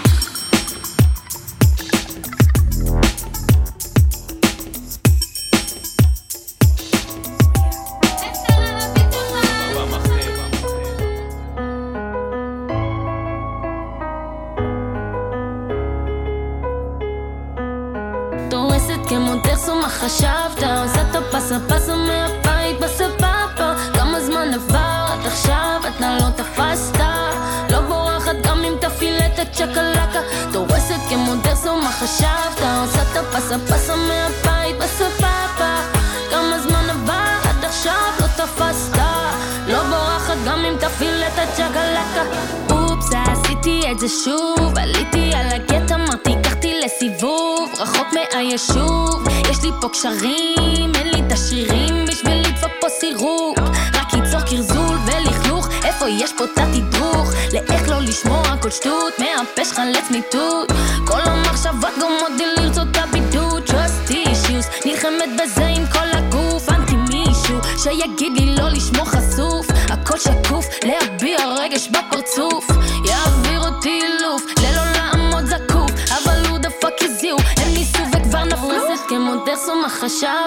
דורסת כמו דרסו מה חשבת, עושה את הפסה פסה מהבית בסבבה. כמה זמן עבר עד עכשיו אתה לא תפסת, לא בורחת גם אם תפיל את הצ'קלקה. דורסת כמו דרסו מה חשבת, עושה את הפסה פסה מהבית בסבבה. כמה זמן עבר עד עכשיו לא תפסת, לא בורחת גם אם תפיל את הצ'קלקה. אופס, עשיתי את זה שוב, עליתי על הגט, אמרתי קחתי לסיבוב רחוק מהיישוב. יש לי פה קשרים, אין לי את השירים בשביל לדפוק פה סירוב, רק ייצור קרזול ולכלוך. איפה יש פה תתדרוך לאיך לא לשמוע כל שטות מהפה שלך לצמיתות. כל המחשבות גורמות לי לרצות את הבידוד. trust issues, נלחמת בזה עם כל הגוף, אנטי מישהו שיגיד לי לא לשמוע חשוף. הכל שקוף, להביע רגש בפרצוף, יעביר אותי אילוף ללא לעמוד זקוף. אבל הוא דפק הזיעו, הם ניסו וכבר נפרסת כמו דרסו מה חשבת,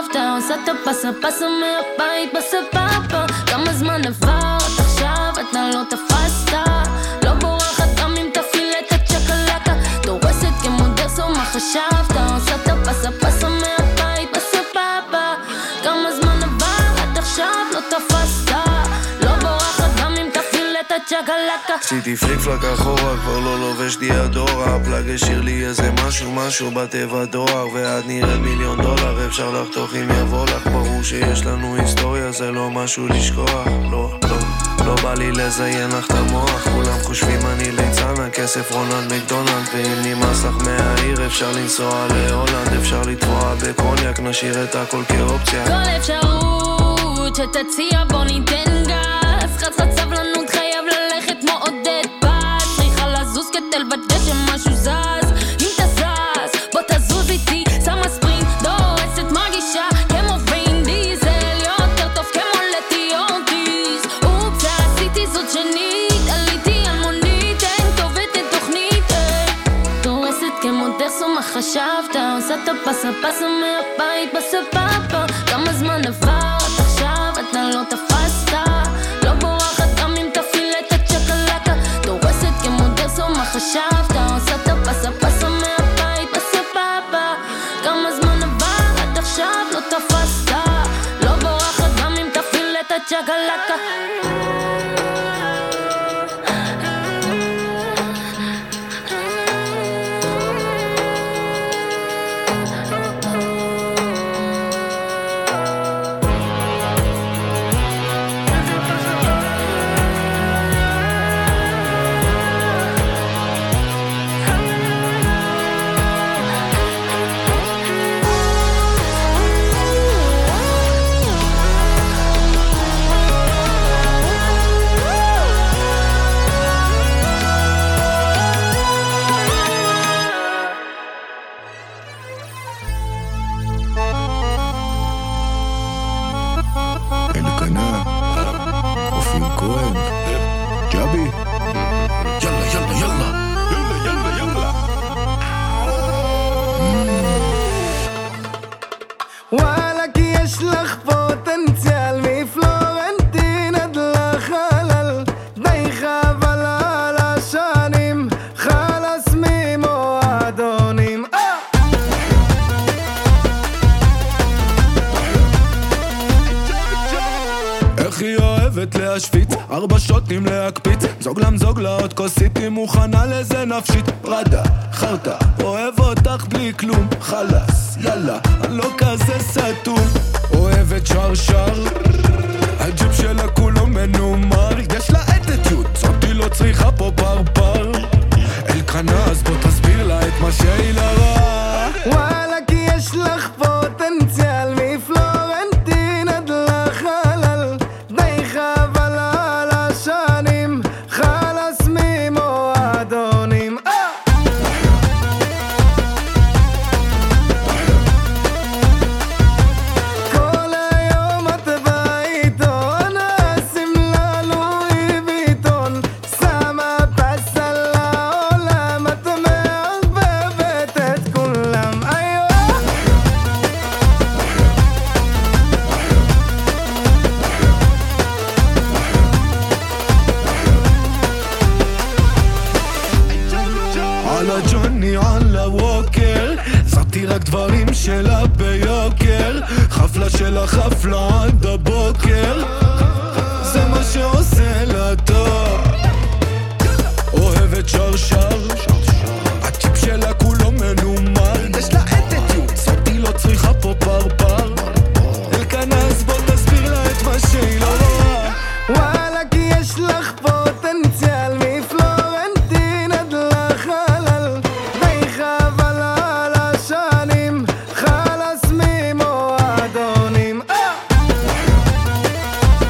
סטה פסה פסה מהבית בסבבה כמה זמן עבר עד עכשיו אתה לא תפסת לא בורחת גם אם תפעיל את הצ'קלקה דורסת כמו דרסו מה חשבת סטה פסה פסה מהבית בסבבה כמה זמן עבר עד עכשיו לא תפסת לא בורחת גם אם תפעיל את הצ'קלקה עשיתי פליק פלק אחורה כבר לא לובש דיאדורה הפלאג השאיר לי איזה משהו משהו בטבע דואר ועד נרד מיליון דולר אפשר לחתוך אם יבוא לך ברור שיש לנו היסטוריה זה לא משהו לשכוח לא לא לא בא לי לזיין לך את המוח כולם חושבים אני ליצן הכסף רונלד מקדונלד ואם נמאס לך מהעיר אפשר לנסוע להולנד אפשר לתבוע בקוניאק נשאיר את הכל כאופציה כל אפשרות שתציע בוא ניתן גס חצחת סבלנות חייב ללכת כמו עודד פס צריכה לזוז כתל בדשא משהו זז אם אתה זז בוא תזוז איתי שמה ספרינט דורסת מרגישה כמו וין דיזל יותר טוב כמו לטיורטיס אופס עשיתי זאת שנית עליתי על מונית אין כתובת אין תוכנית דורסת כמו דרסו מה חשבת עושה את הפסה פסה מהבית בסבבה כמה זמן עבר עד עכשיו אתה לא תפסת לא בורחת גם אם תפעיל את הצ'קלקה דורסת כמו דרסו מה חשבת עושה את הפסה פסה מהבית בסבבה כמה זמן עבר עד עכשיו לא תפסת לא בורחת גם אם תפעיל את הצ'קלקה ארבע שוטים להקפיץ זוג למזוג לעוד כוסית היא מוכנה לזה נפשית פרדה, חרטה, אוהב אותך בלי כלום חלס, יאללה, אני לא כזה סתום אוהבת שרשר הג'יפ שלה כולו מנומר יש לה אטיטיוד, זאתי לא צריכה פה פרפר אלקנה אז בוא תסביר לה את מה שהיא לה רע וואלה כי יש לך פוטנציאל מפלורנטין עד לחלל די חבל על השנים חלס ממועדונים כל היום את בעיתון השמלה לואי ויטון שמה פס על העולם את מערבבת את כולם על הג'וני על הווקר זאתי רק דברים שלה ביוקר חפלה שלה חפלה עד הבוקר זה מה שעושה לה טוב אוהבת שרשר הטיפ שלה כולו מנומר יש לה אטיטיוד זאתי לא צריכה פה פרפר אלקנס בוא תסביר לה את מה שהיא לא רואה וואלה כי יש לך פוטנציאל מפלורנטין עד לחלל די חבל על השנים חלס ממועדונים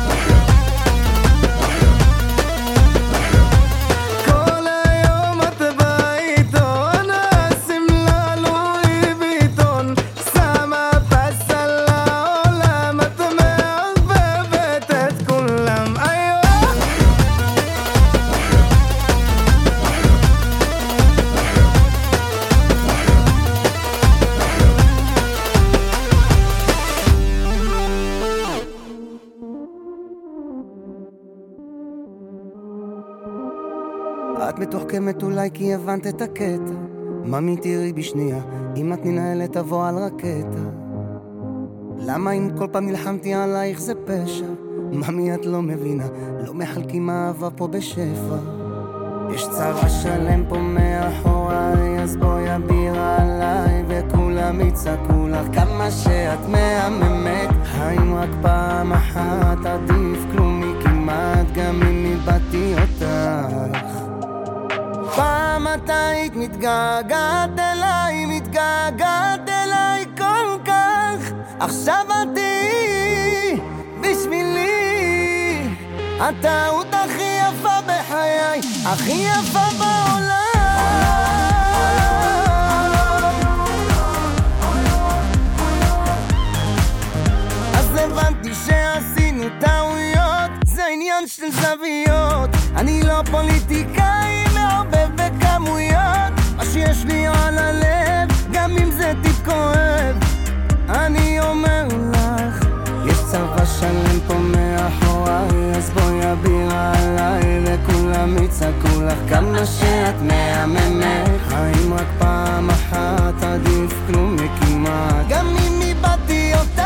את מתוחכמת אולי כי הבנת את הקטע. ממי תראי בשנייה, אם את ננהלת תבוא על רקטה. למה אם כל פעם נלחמתי עלייך זה פשע? ממי את לא מבינה, לא מחלקים אהבה פה בשפע. יש צבא שלם פה מאחוריי, אז בואי אביר עליי וכולם יצעקו לך כמה שאת מהממת. האם רק פעם אחת עדיף כלום מכמעט, גם אם איבדתי אותך. פעם את היית מתגעגעת אליי, מתגעגעת אליי כל כך. עכשיו את תהיי בשבילי הטעות הכי יפה בחיי, הכי יפה בעולם. אז הבנתי שעשינו טעויות, זה עניין של זוויות. אני לא פוליטיקאי מעובב בכמויות, מה שיש לי על הלב, גם אם זה טיפ כואב. אני אומר לך, יש צבא שלם פה מאחוריי, אז בואי אביר עליי וכולם יצעקו לך כמה שאת מהממת. האם רק פעם אחת עדיף כלום מכמעט, גם אם איבדתי אותך.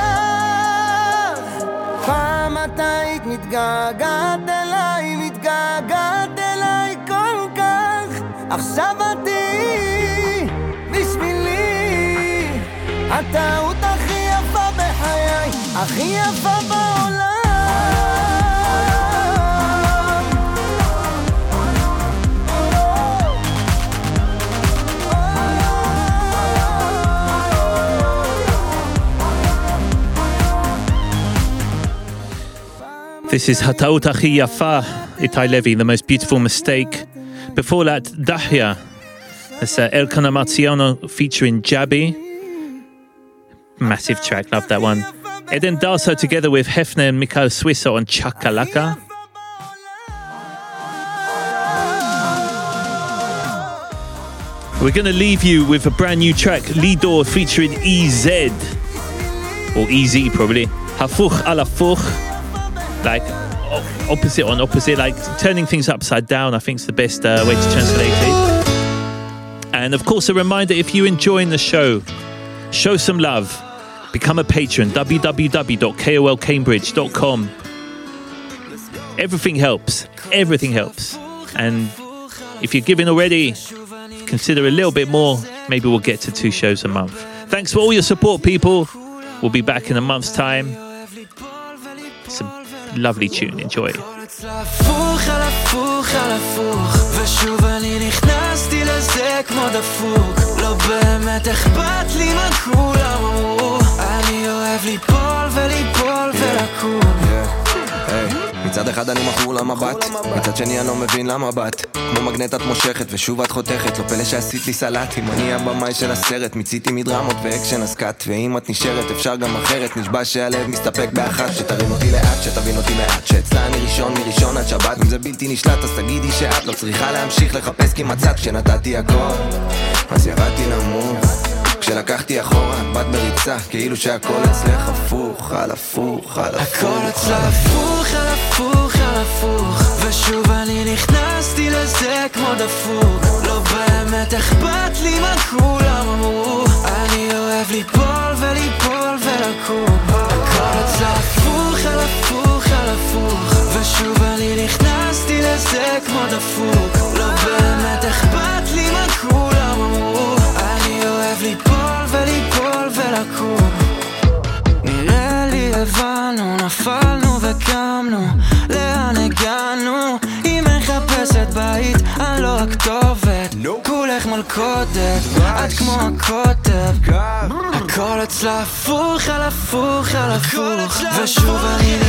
פעם את היית מתגעגעת אליי, מתגעגעת אליי כל כך. עכשיו את תהיי בשבילי הטעות הכי יפה בחיי, הכי יפה בעולם. This is Hataut Achi Yafa, Itai Levi, The Most Beautiful Mistake. Before that, Dahya. That's uh, Elkan Amarziano featuring Jabi. Massive track, love that one. Eden Darso together with Hefner and Mikhail Swisser on Chakalaka. We're going to leave you with a brand new track, Lidor featuring E Z. Or E Z probably. Hafuch ala fuch. Like opposite on opposite, like turning things upside down, I think is the best uh, way to translate it. And of course, a reminder, if you're enjoying the show, show some love. Become a patron, w w w dot kol cambridge dot com. Everything helps. Everything helps. And if you're giving already, consider a little bit more. Maybe we'll get to two shows a month. Thanks for all your support, people. We'll be back in a month's time. It's a lovely tune. Enjoy. הפוך על הפוך על הפוך, ושוב אני נכנסתי לזה כמו דפוק. לא באמת אכפת לי מה כולם אמרו, אני אוהב ליפול וליפול ולקום. מצד אחד אני מכור למבט, מצד שני אני לא מבין למה בת כמו מגנט את מושכת ושוב את חותכת. לא פלא שעשית לי סלטים, אני הבמאי של הסרט, מיציתי מדרמות ואקשן הסקאט. ואם את נשארת אפשר גם אחרת, נשבע שהלב מסתפק באחת. שתרים אותי לאט, שתבין אותי מעט, שאצלה אני ראשון מראשון עד שבת. אם זה בלתי נשלט אז תגידי שאת לא צריכה להמשיך לחפש כי מצאת. כשנתתי הכל אז ירדתי נמוך, כשלקחתי אחורה בת בריצה, כאילו שהכל אצלך הפוך על הפוך על הפוך. הכל אצלך הפוך על הפוך על הפוך, ושוב אני נכנסתי לזה כמו דפוק. לא באמת אכפת לי מה כולם אמרו, אני אוהב ליפול וליפול ולקום. הכל אצלך הפוך על הפוך על הפוך, ושוב אני נכנסתי לזה כמו דפוק. לא באמת אכפת לי מה כולם אמרו, אני אוהב ליפול וליפול ולקום. נראה לי הבנו, נפלנו וקמנו, לאן הגענו? אם מחפשת בית, אני לא הכתובת, כולך מלכודת, את כמו הכותב. הכל אצלה הפוך על הפוך על הפוך, ושוב אני